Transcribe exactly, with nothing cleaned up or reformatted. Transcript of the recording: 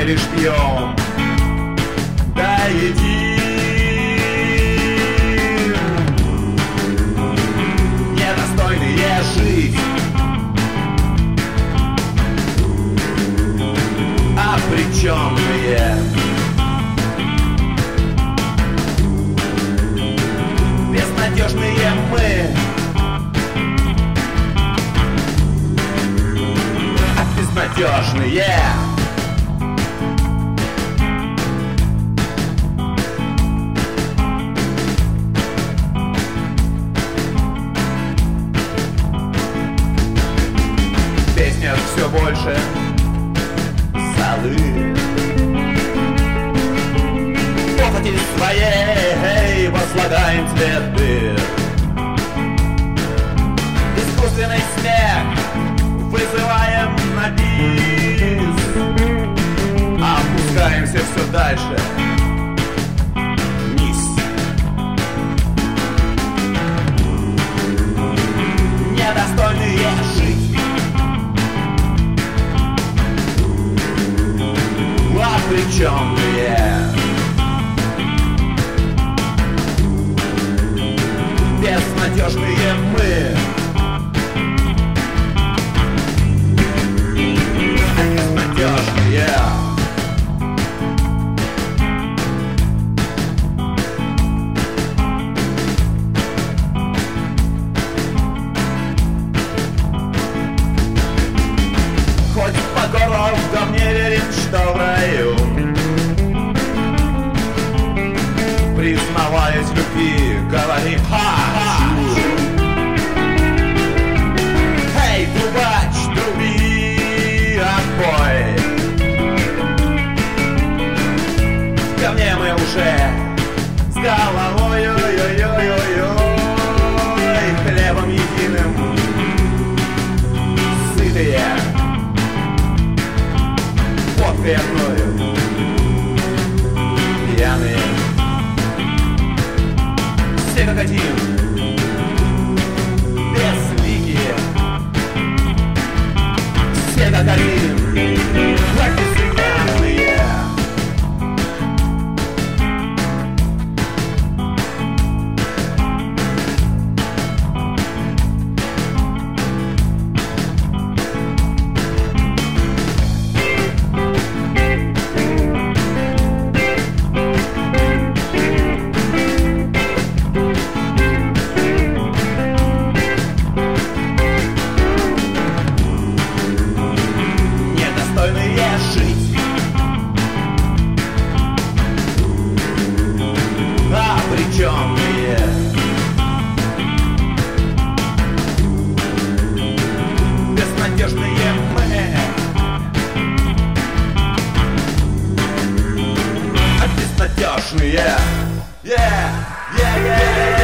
лишь пьем да едим. Недостойные жить, обреченные, безнадежные мы, а безнадежные. Песня все больше золы, похоти своей возлагаем цветы. Искусственный смех вызываем на бис, опускаемся все дальше вниз. Недостойные жить, обреченные, безнадежные мы, безнадежные. Хоть по городам не верим, что в раю, признаваясь в любви, говори «хочу». Эй, трубач, труби отбой, ко мне мы уже с головой, ой-ой-ой-ой-ой, хлебом единым сытые, водкой одною пьяные. Все как один, безликие, все как один, как безымянные. Жить, обреченные, безнадежные мы, а безнадежные. Yeah, yeah, yeah.